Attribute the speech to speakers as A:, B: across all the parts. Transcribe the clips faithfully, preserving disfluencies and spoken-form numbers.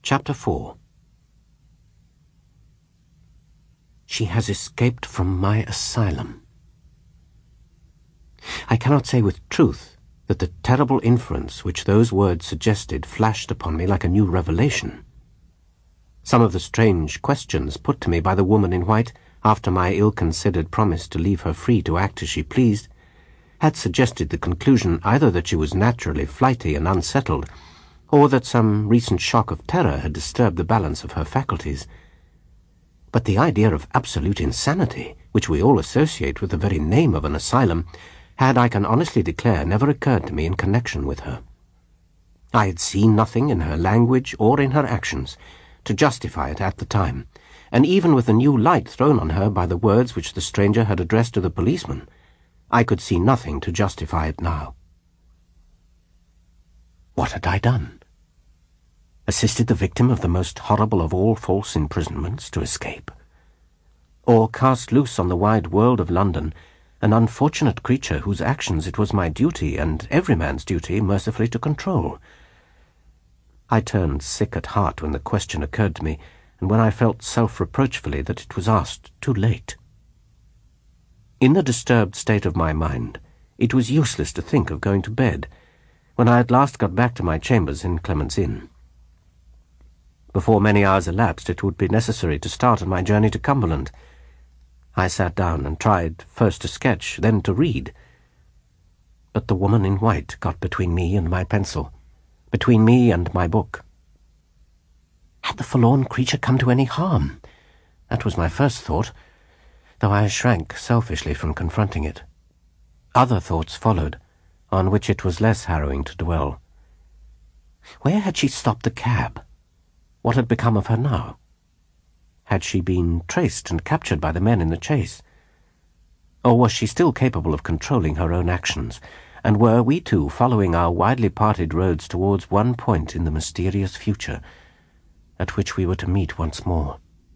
A: Chapter four. She has escaped from my asylum. I cannot say with truth that the terrible inference which those words suggested flashed upon me like a new revelation. Some of the strange questions put to me by the woman in white, after my ill-considered promise to leave her free to act as she pleased, had suggested the conclusion either that she was naturally flighty and unsettled, or that some recent shock of terror had disturbed the balance of her faculties. But the idea of absolute insanity, which we all associate with the very name of an asylum, had, I can honestly declare, never occurred to me in connection with her. I had seen nothing in her language or in her actions to justify it at the time, and even with the new light thrown on her by the words which the stranger had addressed to the policeman, I could see nothing to justify it now. What had I done? Assisted the victim of the most horrible of all false imprisonments to escape? Or cast loose on the wide world of London an unfortunate creature whose actions it was my duty, and every man's duty, mercifully to control? I turned sick at heart when the question occurred to me, and when I felt self-reproachfully that it was asked too late. In the disturbed state of my mind, it was useless to think of going to bed, when I at last got back to my chambers in Clement's Inn. Before many hours elapsed, it would be necessary to start on my journey to Cumberland. I sat down and tried first to sketch, then to read. But the woman in white got between me and my pencil, between me and my book. Had the forlorn creature come to any harm? That was my first thought, though I shrank selfishly from confronting it. Other thoughts followed, on which it was less harrowing to dwell. Where had she stopped the cab? What had become of her now? Had she been traced and captured by the men in the chase? Or was she still capable of controlling her own actions, and were we two following our widely parted roads towards one point in the mysterious future, at which we were to meet once more?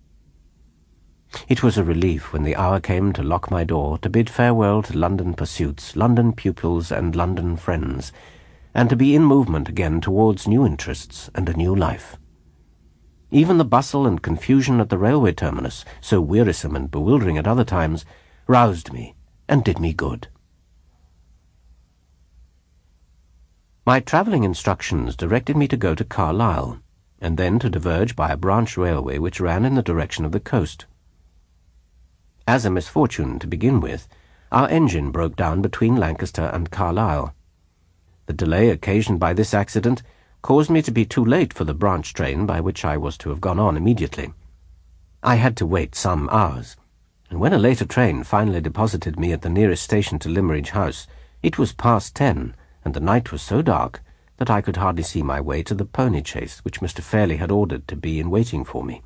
A: It was a relief when the hour came to lock my door, to bid farewell to London pursuits, London pupils, and London friends, and to be in movement again towards new interests and a new life. Even the bustle and confusion at the railway terminus, so wearisome and bewildering at other times, roused me and did me good. My travelling instructions directed me to go to Carlisle, and then to diverge by a branch railway which ran in the direction of the coast. As a misfortune to begin with, our engine broke down between Lancaster and Carlisle. The delay occasioned by this accident caused me to be too late for the branch train by which I was to have gone on immediately. I had to wait some hours, and when a later train finally deposited me at the nearest station to Limmeridge House, it was past ten, and the night was so dark that I could hardly see my way to the pony chaise which Mister Fairley had ordered to be in waiting for me.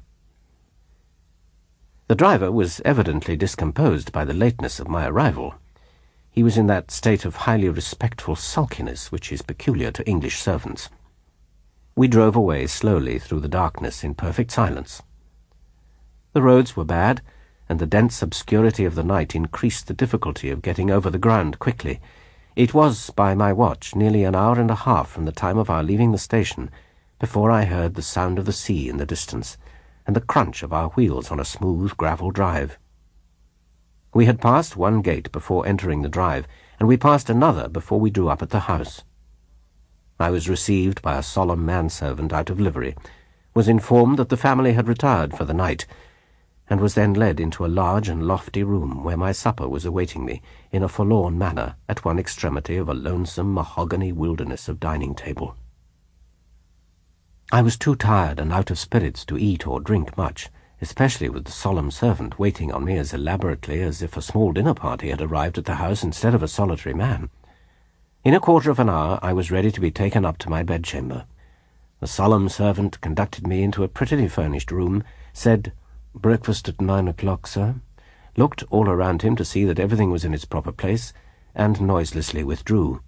A: The driver was evidently discomposed by the lateness of my arrival. He was in that state of highly respectful sulkiness which is peculiar to English servants. We drove away slowly through the darkness in perfect silence. The roads were bad, and the dense obscurity of the night increased the difficulty of getting over the ground quickly. It was, by my watch, nearly an hour and a half from the time of our leaving the station before I heard the sound of the sea in the distance, and the crunch of our wheels on a smooth gravel drive. We had passed one gate before entering the drive, and we passed another before we drew up at the house. I was received by a solemn manservant out of livery, was informed that the family had retired for the night, and was then led into a large and lofty room where my supper was awaiting me in a forlorn manner at one extremity of a lonesome mahogany wilderness of dining-table. I was too tired and out of spirits to eat or drink much, especially with the solemn servant waiting on me as elaborately as if a small dinner party had arrived at the house instead of a solitary man. In a quarter of an hour I was ready to be taken up to my bedchamber. The solemn servant conducted me into a prettily furnished room, said, "Breakfast at nine o'clock, sir," looked all around him to see that everything was in its proper place, and noiselessly withdrew.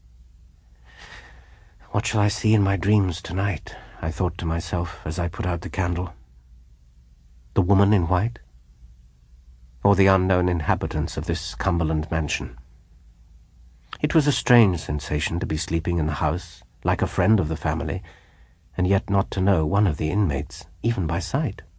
A: What shall I see in my dreams tonight? I thought to myself as I put out the candle. The woman in white? Or the unknown inhabitants of this Cumberland mansion? It was a strange sensation to be sleeping in the house, like a friend of the family, and yet not to know one of the inmates, even by sight.